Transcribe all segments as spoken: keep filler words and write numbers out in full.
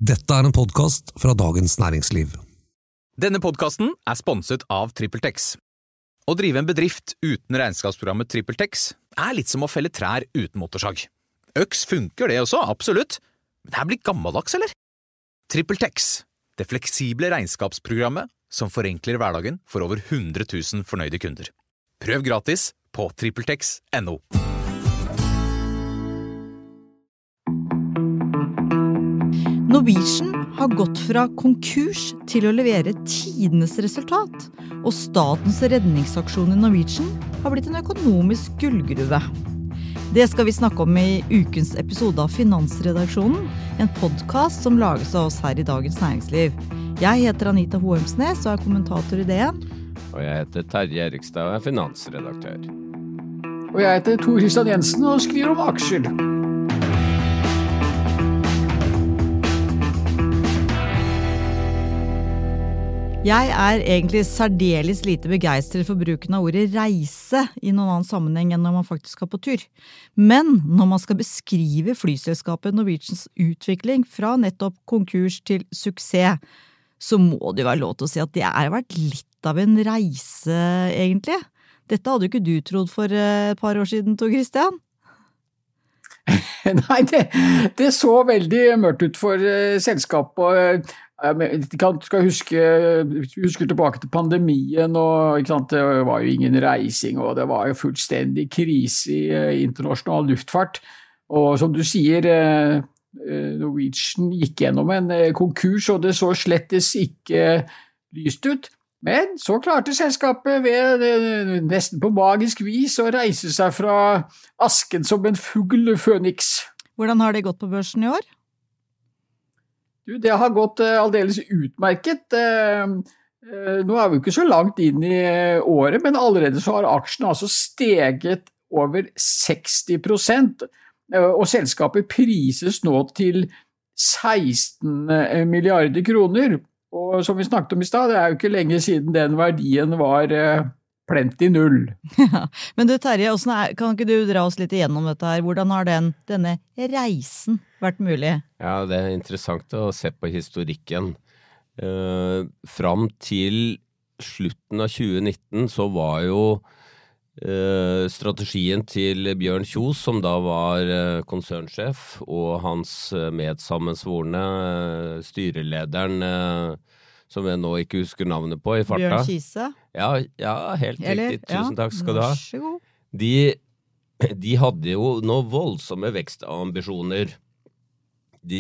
Dette er en podcast fra Dagens Næringsliv. Denne podcasten er sponset av TrippelTex. Å drive en bedrift uten regnskapsprogrammet TrippelTex er litt som å felle trær uten motorsag. Øks funker det også, absolutt. Men det her blir gammeldags, eller? TrippelTex, det fleksible regnskapsprogrammet som forenkler hverdagen for over hundre tusen fornøyde kunder. Prøv gratis på trippeltex punktum no. Norwegian har gått fra konkurs til å levere tidenes resultat, og statens redningsaksjon i Norwegian har blitt en økonomisk gullgruve. Det skal vi snakke om i ukens episode av Finansredaksjonen, en podcast som lages av oss her i Dagens Næringsliv. Jeg heter Anita Hoemsnes og er kommentator i D N. Og jeg heter Terje Erikstad og er finansredaktør. Og jeg heter Tor Christian Jensen og skriver om aksjer. Jeg er egentlig særdeles lite begeistret for bruken av ordet reise i noen annen sammenheng enn når man faktisk skal på tur. Men når man skal beskrive flyselskapet Norwegians utvikling fra nettopp konkurs til suksess, så må det jo være lov til å si at det har vært litt av en reise, egentlig. Dette hadde jo ikke du trodd for et par år siden, Tor Christian? Nei, det, det så veldig mørkt ut for uh, selskapet. Jeg kan skal huske, husker tilbake til pandemien, og ikke sant, det var jo ingen reising, og det var jo fullstendig krise i uh, internasjonal luftfart. Og som du sier, uh, Norwegian gikk gjennom en uh, konkurs, og det så slettes ikke lyst ut. Men så klarte selskapet ved uh, nesten på magisk vis å reise seg fra asken som en fugl føniks. Hvordan har det gått på børsen i år? Du, det har gått uh, aldeles utmerket. Uh, uh, nå er vi ikke så langt inn i uh, året, men allerede så har aksjene altså steget over seksti prosent, uh, og selskapet prises nå til seksten milliarder kroner. Og som vi snakket om i sted, det er jo ikke lenge siden den verdien var uh, plent i null. Ja, men du Terje, er, kan ikke du dra oss litt igjennom dette her? Hvordan har den, denne reisen vært mulig? Ja, det er interessant å se på historikken. Eh, fram til slutten av tjue nitten så var jo eh, strategien til Bjørn Kjos, som da var eh, konsernsjef, og hans medsammensvorne eh, styrelederen, eh, som jeg nå ikke husker navnet på i farta. Bjørn Kise? Ja, ja, helt Eller, riktig. Tusen ja, takk skal du ha. Vær så god. De, de hadde jo noen voldsomme vekstambisjoner. De,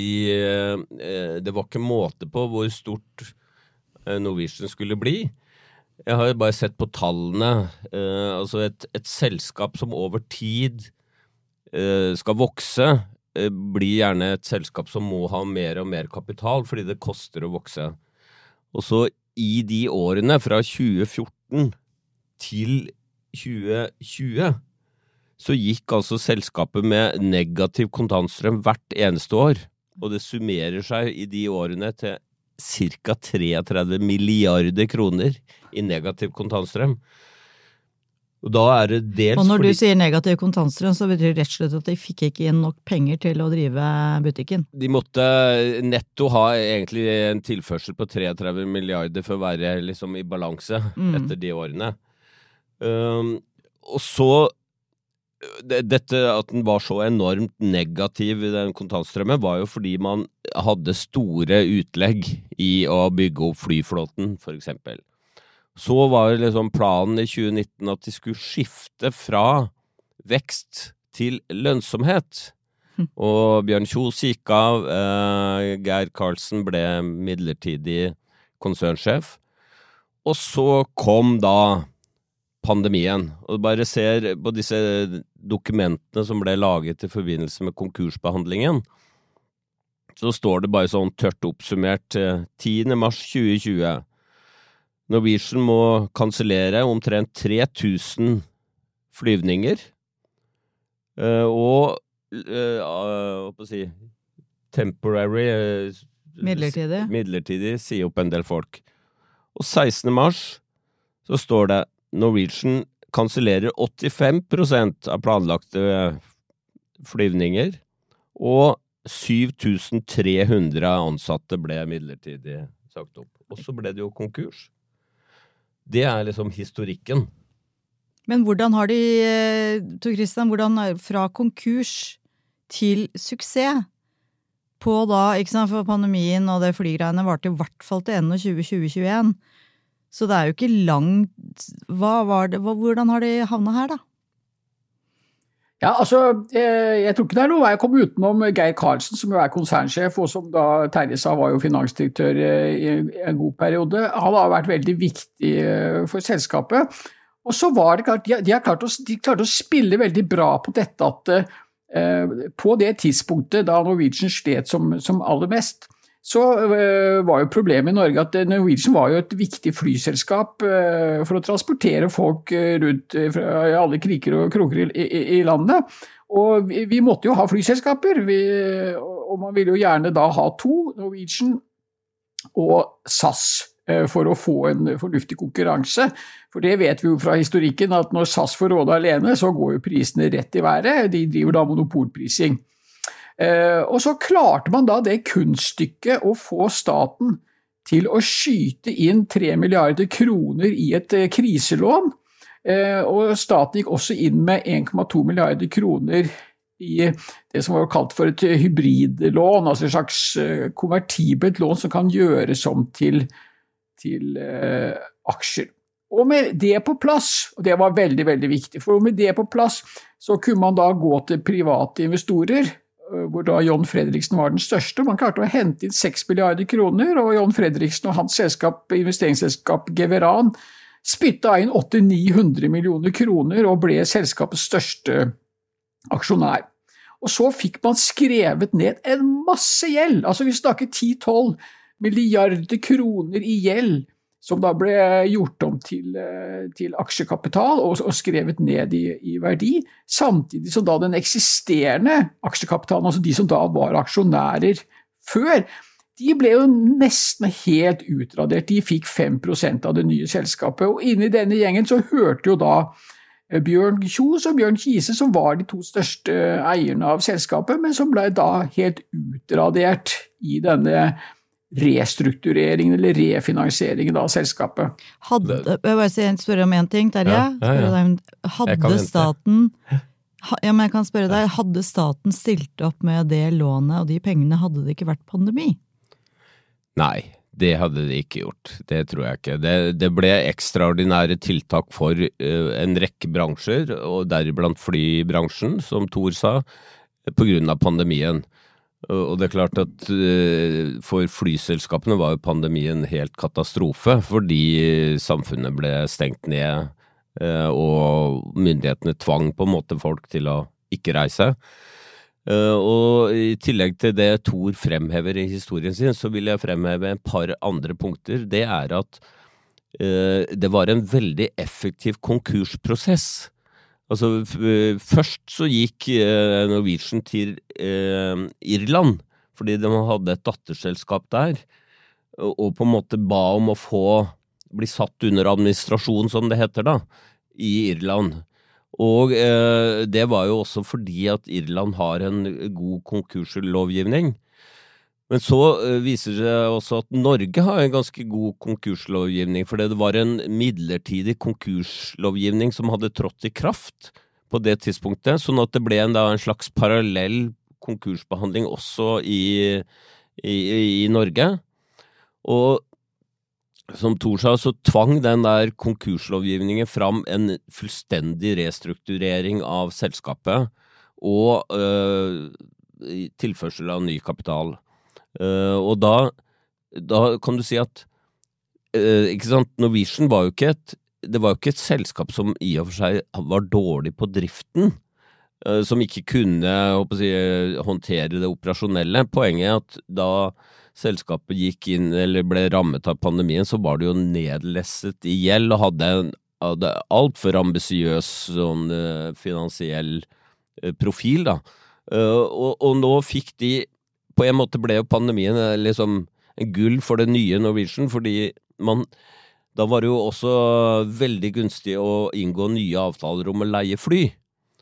det var ikke måte på hvor stort Norwegian skulle bli. Jeg har bare sett på tallene. Altså et, et selskap som over tid skal vokse, blir gjerne et selskap som må ha mer og mer kapital, fordi det koster å vokse. Og så i de årene fra tjue fjorten til tjue tjue, så gikk altså selskapet med negativ kontantstrøm hvert eneste år, og det summerer seg i de årene til cirka treogtredve milliarder kroner i negativ kontantstrøm. Og da er det dels Og når fordi... du sier negativ kontantstrøm, så betyr det rett og slett at de fikk ikke inn nok penger til å drive butikken. De måtte netto ha egentlig en tilførsel på treogtredve milliarder for å være liksom i balanse mm. etter de årene. Um, og så dette at den var så enormt negativ i den kontantstrømmen var jo fordi man hadde store utlegg i å bygge opp flyflåten, for eksempel. Så var liksom planen i tjue nitten at de skulle skifte fra vekst til lønnsomhet. Mm. Og Bjørn Kjos gikk av, eh, Geir Karlsen ble midlertidig konsernsjef. Og så kom da pandemien. Og bare ser på disse dokumentene som ble laget i forbindelse med konkursbehandlingen, så står det bare sånn tørt oppsummert tiende mars tjue tjue. Norwegian må kansellere omtrent tre tusen flyvninger, og uh, hva si, temporary, uh, midlertidig. midlertidig, sier opp en del folk. Og sekstende mars så står det Norwegian kansellerer åttifem prosent av planlagte flyvninger, og syv tusen tre hundre ansatte ble midlertidig sagt opp. Og så ble det jo konkurs. Det er liksom historikken. Men hvordan har de, Tor Christian, hvordan fra konkurs til suksess på da, ikke sant, for pandemien og det flygreiene var til i hvert fall til enda tjue tjue-tjueen. Så det er jo ikke langt, hva var det, hva, hvordan har de havnet her da? Ja, altså, jeg tror ikke det er noe vei å komme utenom Geir Karlsen, som jo er konsernsjef, og som da Terje sa var jo finansdirektør i en god periode. Han har vært veldig viktig for selskapet. Og så var det klart, de har klart å, de klarte å spille veldig bra på dette at eh, på det tidspunktet da Norwegian slet som, som aller mest, så uh, var jo problemet i Norge at Norwegian var jo et viktig flyselskap uh, for å transportere folk uh, rundt uh, fra alle kriker og kroker i, i, i landet. Og vi, vi måtte jo ha flyselskaper, vi, og man ville jo gjerne da ha to, Norwegian og S A S, uh, for å få en fornuftig konkurranse. For det vet vi jo fra historikken at når S A S får råde alene, så går jo prisene rett i været. De driver da monopolprising. Uh, og så klarte man da det kunststykket å få staten til å skyte inn tre milliarder kroner i et uh, kriselån, uh, og staten gikk også inn med en komma to milliarder kroner i det som var kalt for et hybridlån, altså et slags uh, konvertibelt lån som kan gjøres om til, til uh, aksjer. Og med det på plass, og det var veldig, veldig viktig, for med det på plass så kunne man da gå til private investorer, hvor da John Fredriksen var den største. Man klarte å hente inn seks milliarder kroner, og John Fredriksen og hans selskap, investeringsselskap Geveran, spytta inn åtte til ni hundre millioner kroner og ble selskapets største aksjonær. Og så fikk man skrevet ned en masse gjeld, altså vi snakker ti til tolv milliarder kroner i gjeld, som da ble gjort om til, til aksjekapital og, og skrevet ned i, i verdi, samtidig som da den eksisterende aksjekapitalen, altså de som da var aksjonærer før, de ble jo nesten helt utradert. De fikk fem prosent av det nye selskapet, og inne i denne gjengen så hørte jo da Bjørn Kjos og Bjørn Kise, som var de to største eierne av selskapet, men som ble da helt utradert i denne restruktureringen eller refinansieringen av selskapet. Hadde, jeg bare spørre om en ting, Terje. Ja, ja, ja. Hadde staten, ja, men jeg kan spørre deg, hadde staten stilt opp med det lånet og de pengene, hadde det ikke vært pandemi? Nei, det hadde det ikke gjort. Det tror jeg ikke. Det, det ble ekstraordinære tiltak for uh, en rekke bransjer, og deriblant flybransjen, som Tor sa, på grunn av pandemien. Og det er klart at for flyselskapene var jo pandemien helt katastrofe, fordi samfunnet ble stengt ned, og myndighetene tvang på en måte folk til å ikke reise. Og i tillegg til det Tor fremhever i historien sin, så vil jeg fremheve en par andre punkter. Det er at det var en veldig effektiv konkursprosess. Altså, først så gikk eh, Norwegian til eh, Irland, fordi de hadde et datterselskap der, og, og på en måte ba om å få bli satt under administrasjon, som det heter da, i Irland. Og eh, det var jo også fordi at Irland har en god konkurslovgivning. Men så viser det også at Norge har en ganske god konkurslovgivning, for det var en midlertidig konkurslovgivning som hadde trådt i kraft på det tidspunktet, sånn at det ble en, da, en slags parallell konkursbehandling også i, i, i Norge. Og som Tor sa, så tvang den der konkurslovgivningen fram en fullstendig restrukturering av selskapet og øh, tilførsel av ny kapital. Uh, og da, da kan du si at uh, ikke sant, Norwegian var jo ikke et det var jo ikke et selskap som i og for seg var dårlig på driften, uh, som ikke kunne håper jeg, håndtere det operasjonelle. Poenget er at da selskapet gikk inn eller ble rammet av pandemien, så var det jo nedlesset i gjeld og hadde, en, hadde alt for ambisiøs sånn, uh, finansiell uh, profil da. Uh, og, og nå fikk de på en måte ble jo pandemien liksom en gull for det nye Norwegian, fordi man, da var det jo også veldig gunstig å inngå nye avtaler om å leie fly.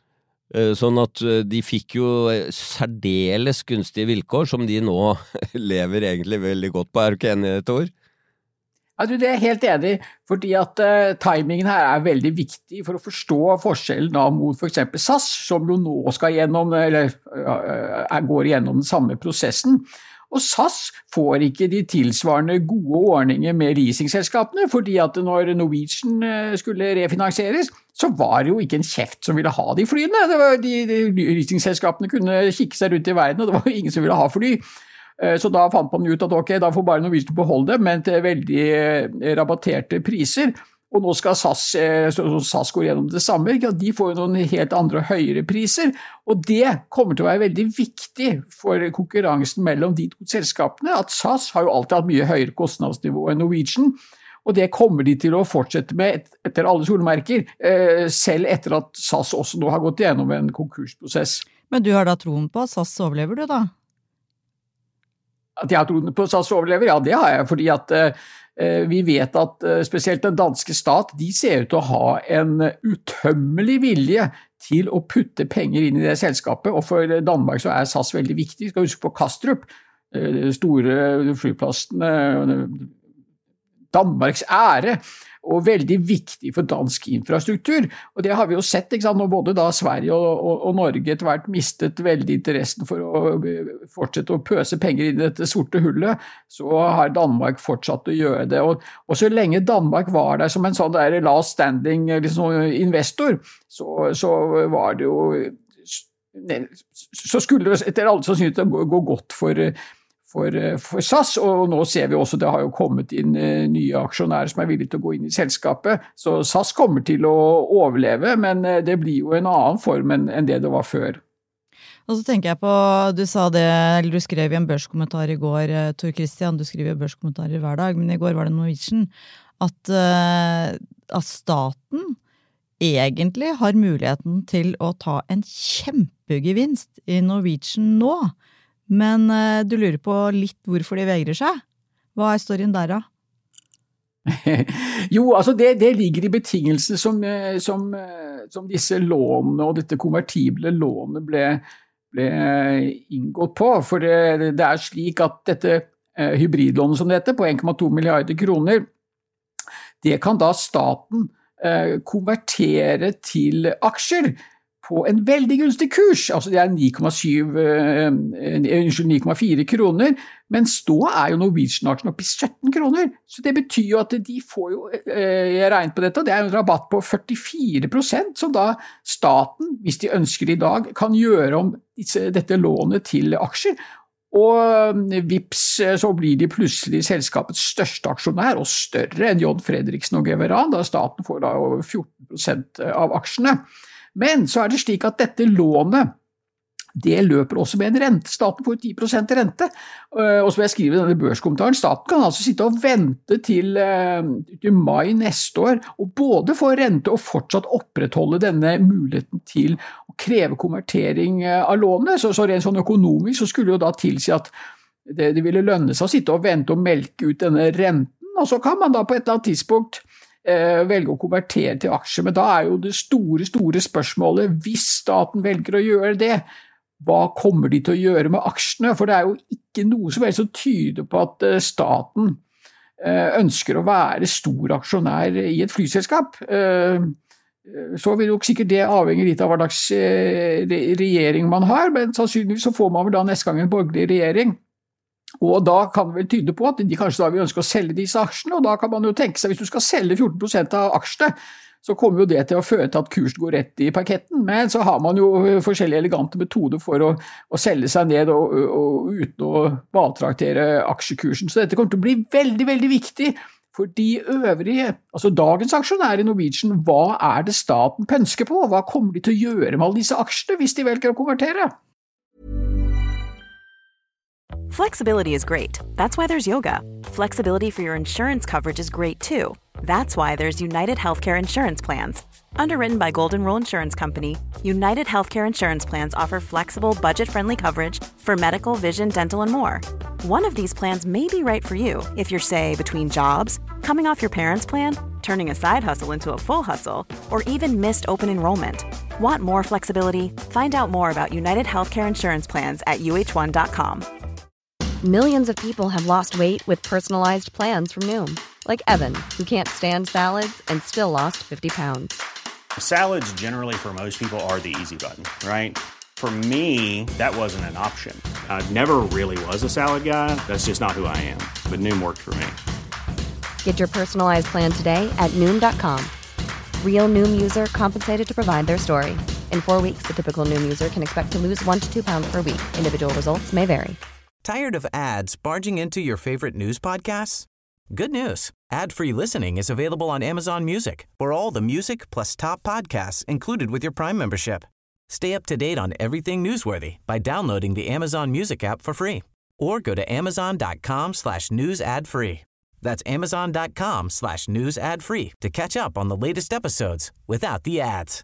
Sånn at de fikk jo særdeles gunstige vilkår som de nå lever egentlig veldig godt på. Er du ikke enig i dette ord? Ja, du, det er jeg helt enig, fordi at uh, timingen her er veldig viktig for å forstå forskjellen da mot for eksempel S A S, som jo nå skal gjennom, eller uh, går gjennom den samme prosessen. Og S A S får ikke de tilsvarende gode ordninger med leasingselskapene, fordi at når Norwegian skulle refinansieres, så var det jo ikke en kjeft som ville ha de flyene. Det var de, de leasingselskapene kunne kikke seg rundt i verden, og det var ingen som ville ha fly. Så da fant man ut at ok, da får bare Norwegian beholde det, men til veldig rabatterte priser. Og nå skal S A S, så S A S går gjennom det samme, de får jo noen helt andre høyere priser, og det kommer til å være veldig viktig for konkurransen mellom de to selskapene, at S A S har jo alltid hatt mye høyere kostnadsnivå enn Norwegian, og det kommer de til å fortsette med etter alle solmerker, selv etter at S A S også nå har gått gjennom en konkursprosess. Men du har da troen på at S A S overlever du da? At jeg har troen på at S A S overlever? Ja, det har jeg, fordi at vi vet at spesielt den danske stat, de ser ut til å ha en utømmelig vilje til å putte penger inn i det selskapet, og for Danmark så er S A S veldig viktig. Vi skal huske på Kastrup, store flyplassene, Danmarks ære, og veldig viktig for dansk infrastruktur. Og det har vi jo sett, ikke sant? Når både da Sverige og, og, og Norge etter hvert mistet veldig interessen for å fortsette å pøse penger inn i dette sorte hullet, så har Danmark fortsatt å gjøre det. Og, og så lenge Danmark var der som en sånn der last standing liksom, investor, så, så var det jo så skulle det etter alle sannsynlighet gå, gå godt for For, for S A S, og nå ser vi også det har jo kommet inn nye aksjonærer som er villige til å gå inn i selskapet, så S A S kommer til å overleve, men det blir jo en annen form enn, enn det det var før. Og så tenker jeg på, du sa det, eller du skrev i en børskommentar i går, Tor Christian, du skriver børskommentarer hver dag, men i går var det Norwegian, at, at staten egentlig har muligheten til å ta en kjempegevinst i Norwegian nå, men uh, du lurer på litt hvorfor de vegrer seg. Hva er storyen der da? jo, altså det, det ligger i betingelsene som, som, som disse lånene og dette konvertible lånet ble, ble inngått på. For det, det er slik at dette uh, hybridlånet som det heter, på en komma to milliarder kroner, det kan da staten uh, konvertere til aksjer på en veldig gunstig kurs, altså det er ni komma fire kroner, mens da er jo Norwegian-aksjen oppe i sytten kroner, så det betyr jo at de får jo, jeg regner på dette, det er en rabatt på førtifire prosent, som da staten, hvis de ønsker i dag, kan gjøre om disse, dette lånet til aksjer, og vips, så blir de plutselig selskapets største aksjonær, og større enn J. Fredriksen og Geveran, da staten får da over fjorten prosent av aksjene. Men så er det slik at dette lånet, det løper også med en rente. Staten får ti prosent rente, og som jeg skriver i denne børskommentaren, staten kan altså sitte og vente til, til mai neste år, og både få rente og fortsatt opprettholde denne muligheten til å kreve konvertering av lånet. Så, så rent sånn økonomisk så skulle jo da tilsi at det, det ville lønne seg å sitte og vente og melke ut denne renten, og så kan man da på et eller annet tidspunkt velge å konvertere til aksjer, men da er jo det store, store spørsmålet, hvis staten velger å gjøre det, hva kommer de til å gjøre med aksjene? For det er jo ikke noe som helst som tyder på at staten ønsker å være stor aksjonær i et flyselskap. Så vil jo sikkert det avhenge litt av hva slags regjering man har, men sannsynligvis så får man vel da neste gang en borgerlig regjering. Og da kan det vel tyde på at de kanskje da vil ønske å selge disse aksjene, og da kan man jo tenke seg, hvis du skal selge fjorten prosent av aksjene, så kommer jo det til å føre til at kursen går rett i parketten, men så har man jo forskjellige elegante metoder for å, å selge seg ned og, og uten å valtraktere aksjekursen. Så dette kommer til å bli veldig, veldig viktig for de øvrige, altså dagens aksjonærer i Norwegian. Hva er det staten pønsker på? Hva kommer de til å gjøre med alle disse aksjene hvis de velger å konvertere? Flexibility is great. That's why there's yoga. Flexibility for your insurance coverage is great too. That's why there's United Healthcare Insurance Plans. Underwritten by Golden Rule Insurance Company, United Healthcare Insurance Plans offer flexible, budget-friendly coverage for medical, vision, dental, and more. One of these plans may be right for you if you're, say, between jobs, coming off your parents' plan, turning a side hustle into a full hustle, or even missed open enrollment. Want more flexibility? Find out more about United Healthcare Insurance Plans at U H one dot com. Millions of people have lost weight with personalized plans from Noom. Like Evan, who can't stand salads and still lost fifty pounds. Salads generally for most people are the easy button, right? For me, that wasn't an option. I never really was a salad guy. That's just not who I am. But Noom worked for me. Get your personalized plan today at Noom dot com. Real Noom user compensated to provide their story. In four weeks, the typical Noom user can expect to lose one to two pounds per week. Individual results may vary. Tired of ads barging into your favorite news podcasts? Good news. Ad-free listening is available on Amazon Music for all the music plus top podcasts included with your Prime membership. Stay up to date on everything newsworthy by downloading the Amazon Music app for free or go to amazon.com slash news ad free. That's amazon.com slash news ad free to catch up on the latest episodes without the ads.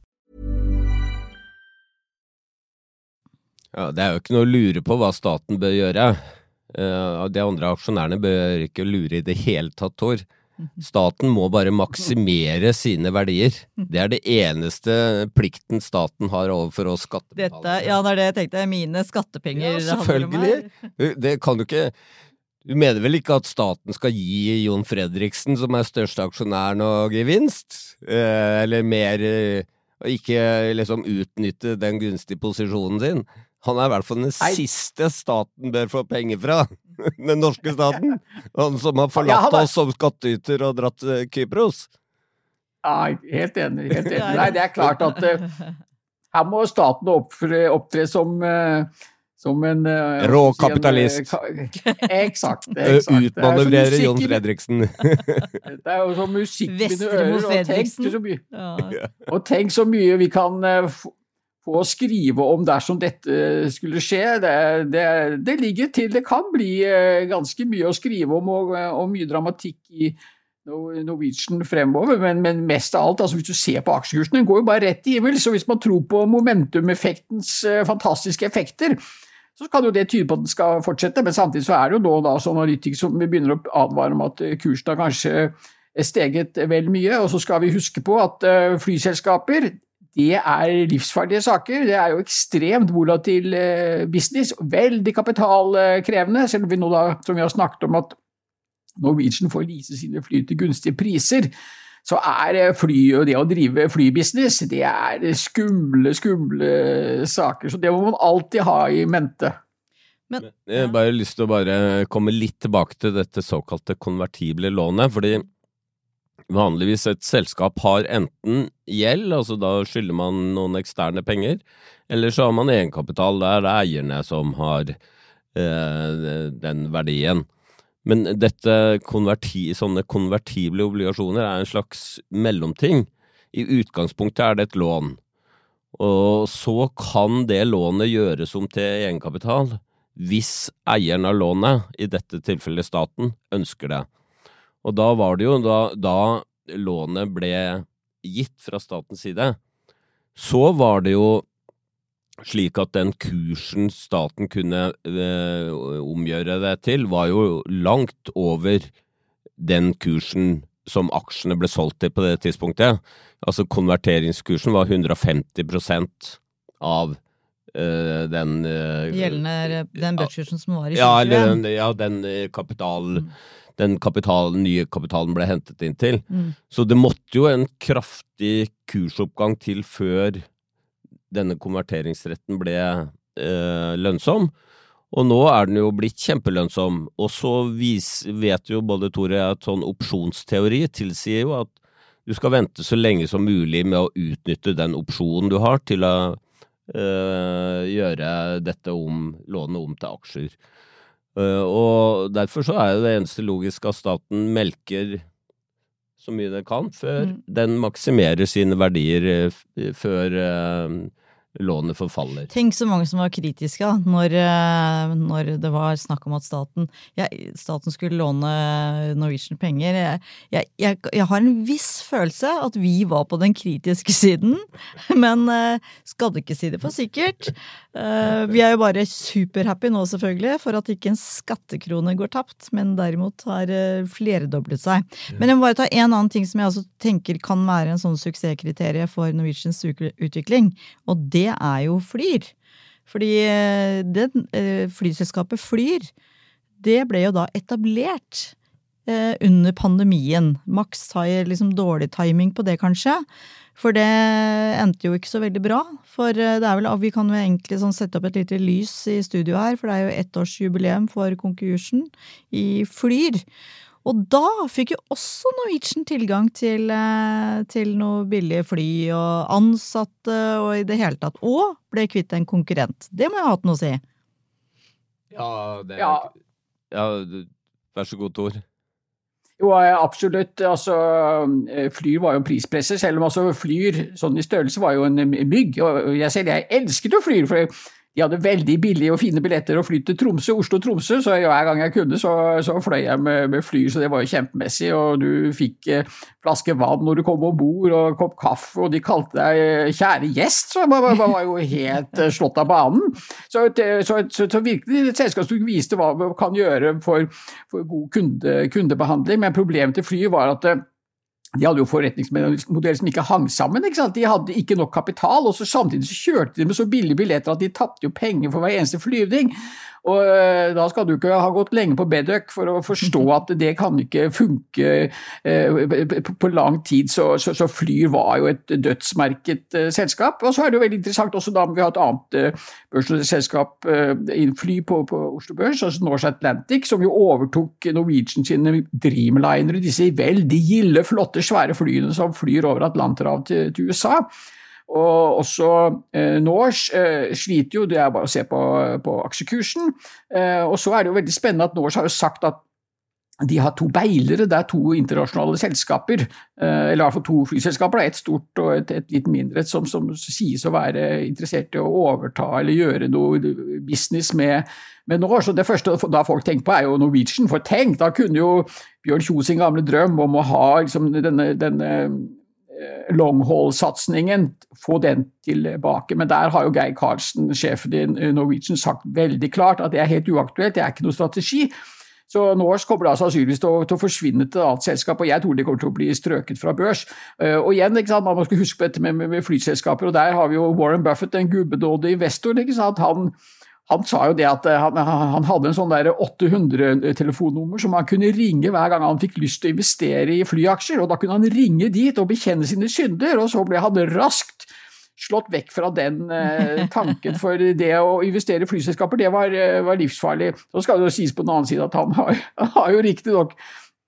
Ja, det er jo ikke noe å lure på hva staten bør gjøre. Uh, de andre aksjonærene bør ikke lure i det hele tatt, Tor. Staten må bare maksimere sine verdier. Det er det eneste plikten staten har overfor oss skattebetalere. Dette, ja, det er det jeg tenkte. Mine skattepenger. Ja, selvfølgelig. Det kan du ikke... Du mener vel ikke at staten skal gi Jon Fredriksen, som er største aksjonæren, og gevinst? Uh, eller mer... Uh, og ikke liksom utnytte den gunstige posisjonen sin. Han er I hvert fall den Nei. siste staten bør få penger fra. Den norske staten. Han som har forlatt ja, har... oss som skatteyter og dratt uh, Kypros. Ja, helt enig, helt enig. Nei, det er klart at uh, her må staten opptre, opptre som, uh, som en... Uh, Rå kapitalist. En, uh, eksakt, eksakt. Utmanøvrere Jon Fredriksen. Det er jo som musikk i mine ører, og tenk så mye, ja. og tenk så mye vi kan uh, få skrive om dersom dette skulle skje. Det, det, det ligger til, det kan bli uh, ganske mye å skrive om, og, og mye dramatikk i Norwegian fremover, men, men mest av alt, altså hvis du ser på aksjekursen, den går jo bare rett I himmel, så hvis man tror på momentum-effektens uh, fantastiske effekter, så kan jo det tyde på at den skal fortsette, men samtidig så er det jo nå da som analytikere som vi begynner å advare om at kursen har kanskje steget vel mye, og så skal vi huske på at flyselskaper, det er livsfarlige saker, det er jo ekstremt volatil business, veldig kapitalkrevende, selv om vi nå da, som vi har snakket om, at Norwegian får lease sine fly til gunstige priser, så er fly og det å drive flybusiness, det er skumle, skumle saker, så det må man alltid ha I mente. Men, jeg har bare lyst til å bare komme litt tilbake til dette såkalte konvertible lånet, fordi vanligvis et selskap har enten gjeld, altså da skylder man noen eksterne penger, eller så har man egenkapital, der det er eierne som har eh, den verdien. Men dette konverti, sånne konvertible obligasjoner er en slags mellomting. I utgangspunktet er det et lån. Og så kan det lånet gjøres om til egenkapital hvis eieren av lånet, I dette tilfellet staten, ønsker det. Og da var det jo, da, da lånet ble gitt fra statens side, så var det jo slik at den kursen staten kunne eh, omgjøre det til, var jo langt over den kursen som aksjene ble solgt til på det tidspunktet. Altså konverteringskursen var hundre og femti prosent av eh, den... Eh, Gjeldende, den børskursen som var I ja, den, ja, den kapital... Mm. Den kapitalen, nye kapitalen ble hentet inn til. Mm. Så det måtte jo en kraftig kursoppgang til før denne konverteringsretten ble eh, lønnsom, og nå er den jo blitt kjempelønnsom, og så vis, vet jo både Tore at sånn opsjonsteori tilsier jo at du skal vente så lenge som mulig med å utnytte den opsjonen du har til å eh, gjøre dette om, lånet om til aksjer. Uh, og derfor så er det eneste logisk at staten melker så mye det kan før mm. den maksimerer sine verdier uh, før uh, lånet forfaller. Tenk så mange som var kritiske da, når, når det var snakk om at staten, ja, staten skulle låne Norwegian penger. Jeg, jeg, jeg, jeg har en viss følelse at vi var på den kritiske siden, men skal ikke si det for sikkert. Vi er jo bare superhappy nå selvfølgelig, for at ikke en skattekrone går tapt, men derimot har fleredoblet seg. Men jeg må bare ta en annen ting som jeg også tenker kan være en sånn suksesskriterium for Norwegians utvikling, og det er jo Flyr. Fordi det flyselskapet Flyr, det ble jo da etablert eh, under pandemien. Max har liksom dårlig timing på det kanskje, for det endte jo ikke så veldig bra. For det er vel, vi kan jo egentlig sånn sette opp et lite lys i studio her, for det er jo ettårsjubileum for konkursen i Flyr. Og da fikk jo også Norwegian tilgang til, til noe billige fly og ansatte og i det hele tatt, og ble kvitt en konkurrent. Det må jeg ha hatt noe å si. Ja, det er... Ja. Ja, vær så god, Tor. Jo, absolutt. Altså, Flyr var jo en prispresser, selv om altså Flyr, sånn i størrelse, var jo en mygg. Og jeg selv, jeg elsket jo Flyr, for de hadde veldig billige og fine billetter å fly til Tromsø, Oslo-Tromsø, så hver gang jeg kunne så, så fløy jeg med, med Flyr, så det var jo kjempemessig, og du fikk eh, flaske vann når du kom og bord, og kopp kaffe, og de kalte deg kjære gjest, så man, man var jo helt eh, slått av banen. Så, så, så, så virkelig et selskap som viste hva man kan gjøre for, for god kunde, kundebehandling, men problemet til Flyr var at de hadde jo forretningsmodeller som ikke hang sammen, ikke sant? De hadde ikke nok kapital, og så samtidig så kjørte de med så billige billetter at de tappte jo penger for hver eneste flyvning. Og da skal du ikke ha gått lenge på Bedøk for å forstå at det kan ikke funke eh, på lang tid, så, så, så Flyr var jo et dødsmerket eh, selskap. Og så er det jo veldig interessant også da vi har et annet eh, børsselskap eh, Fly på, på Oslo Børs, altså Norse Atlantic, som jo overtok Norwegian sine Dreamliner, disse veldig gilde, flotte, svære flyene som flyr over Atlanterhavet til, til U S A. Og også eh, Norse eh, sliter jo, det er bare å se på, på aksjekursen, eh, og så er det jo veldig spennende at Norse har jo sagt at de har to beilere, det er to internasjonale selskaper, eh, eller i hvert fall to flyselskaper, det er et stort og et, et litt mindre, som, som sies å være interessert i å overta eller gjøre noe business med, med Norse. Og det første da folk tenker på er jo Norwegian, for tenk, da kunne jo Bjørn Kjos sin gamle drøm om å ha liksom, denne, denne long-haul-satsningen, få den tilbake. Men der har jo Geir Karlsen, sjefen i Norwegian, sagt veldig klart at det er helt uaktuelt, det er ikke noe strategi. Så Norse kommer da sannsynligvis til å, til å forsvinne til et annet selskap, og jeg tror det kommer til å bli strøket fra børs. Og igjen, ikke sant, man skal huske på dette med, med, med flyselskaper, og der har vi jo Warren Buffett, en gubbedådig investor, ikke sant, han Han sa jo det at han, han hadde en sånn der åtte hundre telefonnummer som han kunne ringe hver gang han fikk lyst til å investere i flyaksjer, og da kunne han ringe dit og bekjenne sine synder, og så ble han raskt slått vekk fra den eh, tanken, for det å investere i flyselskaper, det var, var livsfarlig. Så skal det jo sies på den annen side at han har, har jo riktig nok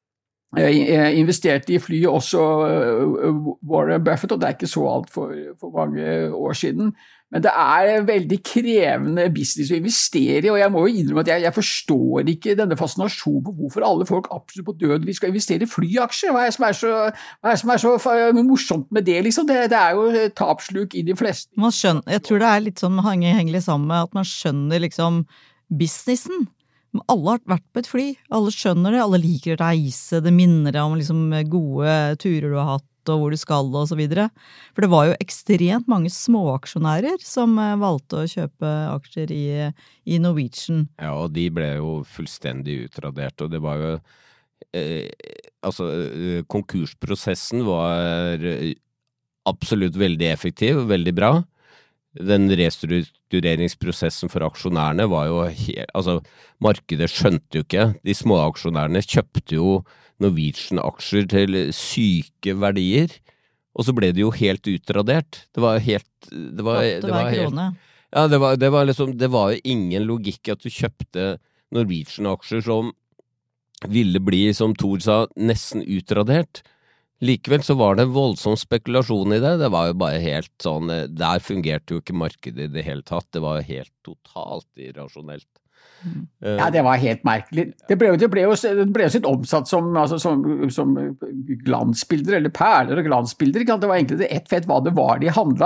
investert i fly også Warren Buffett, og det er ikke så alt for, for mange år siden. Men det er veldig krevende business å investere i, og jeg må jo innrømme at jeg, jeg forstår ikke denne fascinasjonen på hvorfor alle folk absolutt på døden skal investere i flyaksjer. Hva er det som er så, hva er det som er så morsomt med det, liksom? Det, det er jo tapsluk i de fleste. Man skjønner, jeg tror det er litt sånn hengelig sammen med at man skjønner liksom businessen. Alle har vært på et fly, alle skjønner det, alle liker å reise, det minner deg om liksom gode turer du har hatt, og hvor du skal og så videre. For det var jo ekstremt mange småaksjonærer som valgte å kjøpe aksjer i, i Norwegian. Ja, og de ble jo fullstendig utradert, og det var jo eh, altså, konkursprosessen var absolutt veldig effektiv, veldig bra. Den restruktureringsprosessen for aksjonærene var jo helt, altså markedet skjønte jo ikke, de små aksjonærene kjøpte jo Norwegian-aksjer til syke verdier, og så ble det jo helt utradert. Det var helt, det var, det var helt, ja, det var, det var liksom, det var jo ingen logikk at du kjøpte Norwegian-aksjer som ville bli, som Tor sa, nesten utradert. Likevel så var det en voldsom spekulasjon i det, det var jo bare helt sånn, der fungerte jo ikke markedet i det hele tatt, det var jo helt totalt irrasjonelt. Ja, det var helt merkelig. Det ble, det ble jo det ble jo sitt omsatt som, altså, som, som glansbilder, eller perler og glansbilder. Det var egentlig det ett fett hva det var de handlet.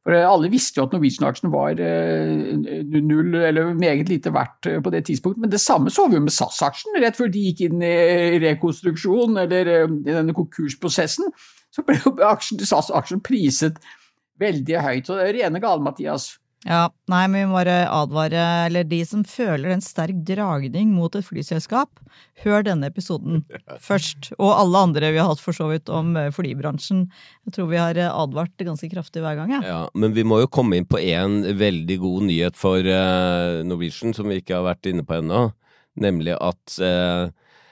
For alle visste jo at Norwegian-aksjen var null eller meget lite verdt på det tidspunktet, men det samme så vi jo med SAS-aksjen, rett før de gikk inn i rekonstruksjon eller i denne konkursprosessen, så ble jo aksjen til SAS-aksjen priset veldig høyt, så det er rene gale, Mathias. Ja, nei, men vi må bare advare, eller de som føler en sterk dragning mot et flyselskap, hør denne episoden først, og alle andre vi har hatt for så vidt om flybransjen. Jeg tror vi har advart ganske kraftig hver gang, ja. Ja, men vi må jo komme inn på en veldig god nyhet for uh, Norwegian, som vi ikke har vært inne på ennå, nemlig at uh,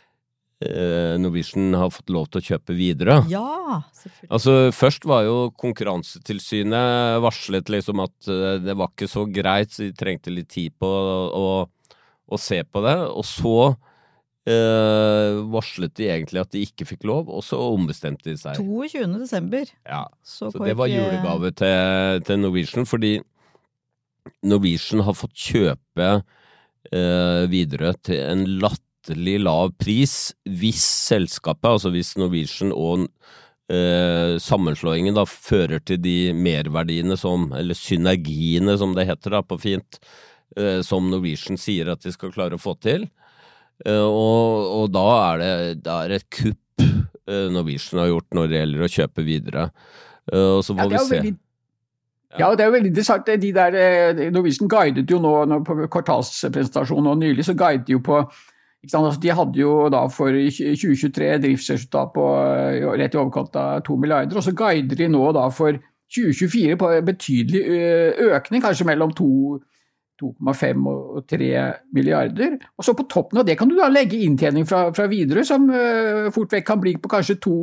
Norwegian har fått lov til å kjøpe videre. Ja, selvfølgelig. Altså, først var jo konkurransetilsynet varslet liksom at det var ikke så greit, så de trengte litt tid på å, å se på det, og så eh, varslet de egentlig at de ikke fikk lov, og så ombestemte de seg. toogtyvende desember. Ja, så, så det var ikke... julegave til, til Norwegian, fordi Norwegian har fått kjøpe eh, videre til en latt lav pris hvis selskapet, altså hvis Norwegian og eh, sammenslåingen da fører til de merverdiene som, eller synergiene som det heter da på fint, eh, som Norwegian sier at de skal klare å få til. Eh, og, og da er det, det er et kupp eh, Norwegian har gjort når det gjelder å kjøpe videre. Eh, og så får ja, vi se. Veldig... Ja, det er jo veldig interessant. De der, Norwegian guidet jo nå, nå på kvartalspresentasjonen og nylig, så guidet de jo på de hadde jo da for tjue tjuetre driftsresultat på rett i overkant av to milliarder, og så guider de nå da for tjue tjuefire på en betydelig økning, kanskje mellom to komma fem og tre milliarder. Og så på toppen av det kan du da legge inntjening fra, fra videre, som uh, fort vekk kan bli på kanskje to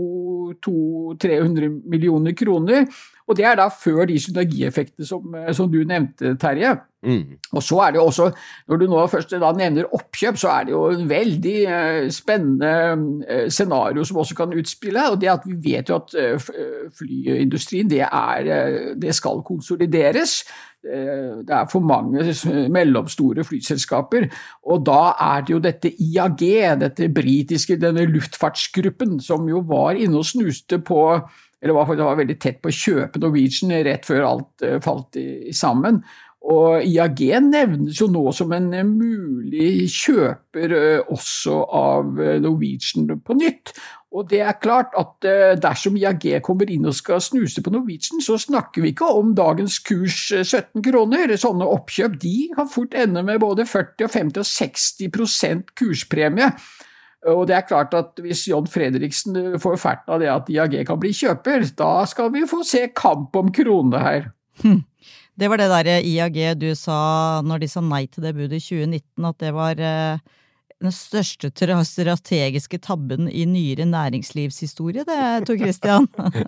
til tre hundre millioner kroner. Og det er da før de synergieffektene som, som du nevnte, Terje. Mm. Og så er det jo også, når du nå først da nevner oppkjøp, så er det jo en veldig uh, spennende uh, scenario som også kan utspille, og det at vi vet jo at uh, flyindustrien, det, er, uh, det skal konsolideres. Uh, det er for mange mellomstore flyselskaper, og da er det jo dette I A G, dette britiske, denne luftfartsgruppen, som jo var inne og snuste på, eller var, det var veldig tett på å kjøpe Norwegian rett før alt uh, falt i, sammen. Og I A G nevnes jo nå som en mulig kjøper uh, også av Norwegian på nytt. Og det er klart at uh, dersom I A G kommer inn og skal snuse på Norwegian, så snakker vi ikke om dagens kurs uh, sytten kroner. Sånne oppkjøp, de kan fort ende med både førti, femti og seksti prosent kurspremie. Og det er klart at hvis John Fredriksen får fært av det at I A G kan bli kjøper, da skal vi få se kamp om kronene her. Hm. Det var det der I A G du sa når de sa nei til det budet i tjue nitten, at det var eh, den største strategiske tabben i nyere næringslivshistorie, det, Tor Christian.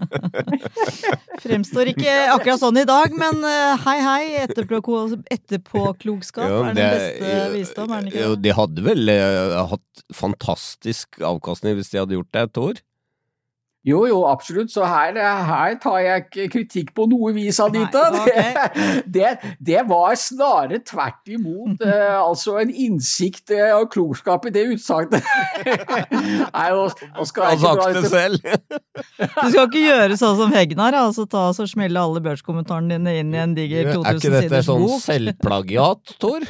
Fremstår ikke akkurat sånn i dag, men hei hei, etterpåklokskap ja, er den beste visdom, er den ikke det? De hadde vel uh, hatt fantastisk avkastning hvis de hadde gjort det et år. Jo, jo, absolutt. Så her, her tar jeg ikke kritikk på noe vis, Anita. Nei, okay. det, det var snarere tvert imot, eh, altså en innsikt eh, og klokskap i det utsagnet. Nei, og, og skal jeg ikke dra det selv. Du skal ikke gjøre sånn som Hegnar, altså ta og smelle alle børskommentarene dine inn i en diger to tusen siders bok. Er ikke dette sånn selvplagiat, Tor?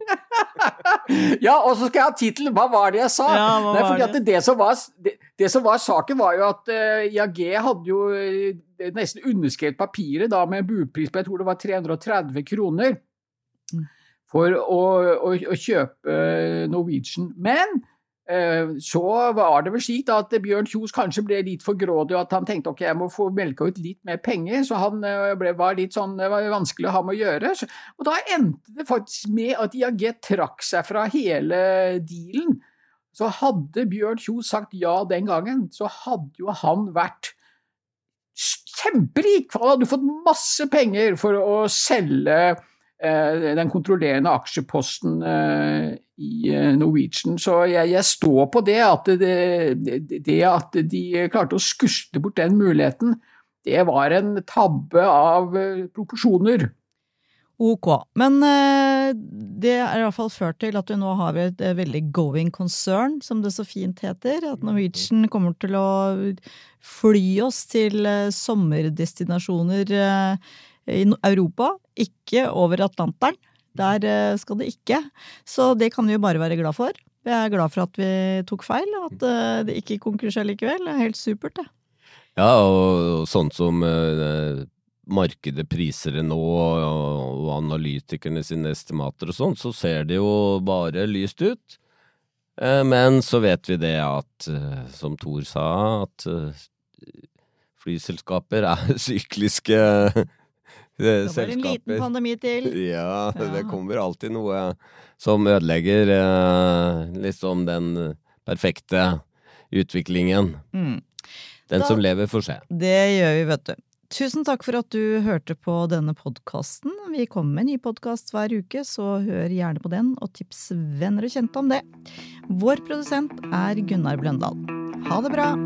Ja, og så skal jeg ha titelen, hva var det jeg sa? Ja, hva Nei, var fordi det? At det, som var, det, det som var saken var jo at uh, I A G hadde jo uh, nesten underskrevet papiret da med en budpris på, jeg tror det var tre hundre og tretti kroner for å, å, å kjøpe Norwegian. Men uh, så var det vel slik da at Bjørn Kjos kanskje ble litt for grådig, og at han tenkte ok, jeg må få melka ut litt mer penger, så han uh, ble, var litt sånn, det var vanskelig å ha med å gjøre. Så, og da endte det faktisk med at I A G trakk seg fra hele dealen. Så hadde Bjørn Kjos sagt ja den gangen, så hadde jo han vært kjemperik, for han hadde fått masse penger for å selge eh, den kontrollerende aksjeposten eh, i Norwegian. Så jeg, jeg står på det at, det, det at de klarte å skusle bort den muligheten, det var en tabbe av eh, proporsjoner. Ok, men eh, det er i hvert fall ført til at vi nå har et eh, veldig going concern, som det så fint heter, at Norwegian kommer til å fly oss til eh, sommerdestinasjoner eh, I Europa, ikke over Atlanteren. Der skal det ikke. Så det kan vi jo bare være glad for. Vi er glad for at vi tok feil, og at det ikke konkurrerer likevel. Det er helt supert, det. Ja, og sånn som eh, markedet priser det nå, og, og analytikerne sine estimater og sånn, så ser det jo bare lyst ut. Eh, men så vet vi det at, eh, som Thor sa, at eh, flyselskaper er sykliske det var en liten pandemi til. Ja, ja, det kommer alltid noe som ødelegger eh, liksom den perfekte utviklingen. Mm. Den da, som lever får se. Det gjør vi, vet du. Tusen takk for at du hørte på denne podcasten. Vi kommer med en ny podcast hver uke, så hør gjerne på den, og tips venner og kjente om det. Vår produsent er Gunnar Bløndal. Ha det bra!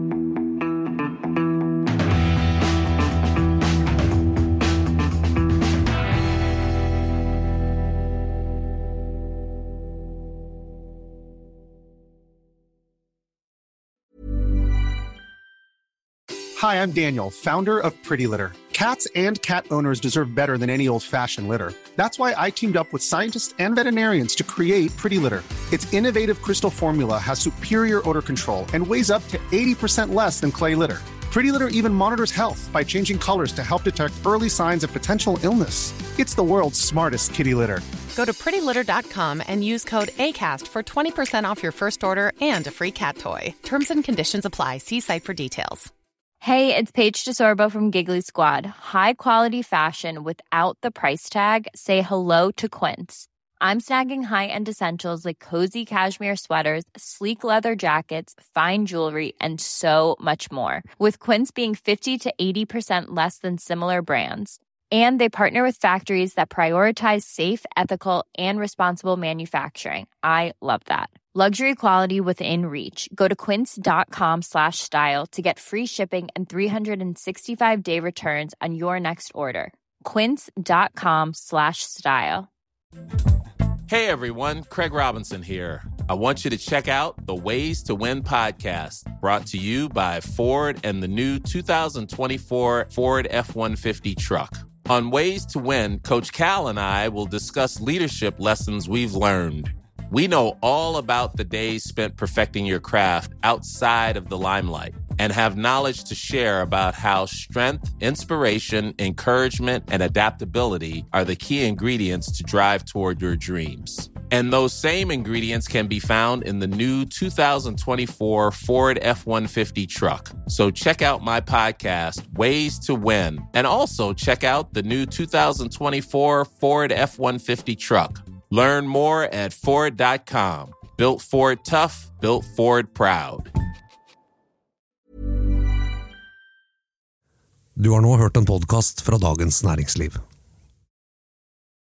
Hi, I'm Daniel, founder of Pretty Litter. Cats and cat owners deserve better than any old-fashioned litter. That's why I teamed up with scientists and veterinarians to create Pretty Litter. Its innovative crystal formula has superior odor control and weighs up to eighty percent less than clay litter. Pretty Litter even monitors health by changing colors to help detect early signs of potential illness. It's the world's smartest kitty litter. Go to pretty litter dot com and use code ACAST for twenty percent off your first order and a free cat toy. Terms and conditions apply. See site for details. Hey, it's Paige DeSorbo from Giggly Squad. High quality fashion without the price tag. Say hello to Quince. I'm snagging high-end essentials like cozy cashmere sweaters, sleek leather jackets, fine jewelry, and so much more. With Quince being fifty to eighty percent less than similar brands. And they partner with factories that prioritize safe, ethical, and responsible manufacturing. I love that. Luxury quality within reach. Go to quince.com slash style to get free shipping and three sixty-five day returns on your next order. Quince.com slash style. Hey everyone, Craig Robinson here. I want you to check out the Ways to Win podcast, brought to you by Ford and the new two thousand twenty-four Ford F one fifty truck. On Ways to Win, Coach Cal and I will discuss leadership lessons we've learned. We know all about the days spent perfecting your craft outside of the limelight and have knowledge to share about how strength, inspiration, encouragement, and adaptability are the key ingredients to drive toward your dreams. And those same ingredients can be found in the new two thousand twenty-four Ford F one fifty truck. So check out my podcast, Ways to Win, and also check out the new two thousand twenty-four Ford F one fifty truck. Learn more at Ford dot com. Built Ford tough, built Ford proud. Du har nå hørt en podcast fra Dagens Næringsliv.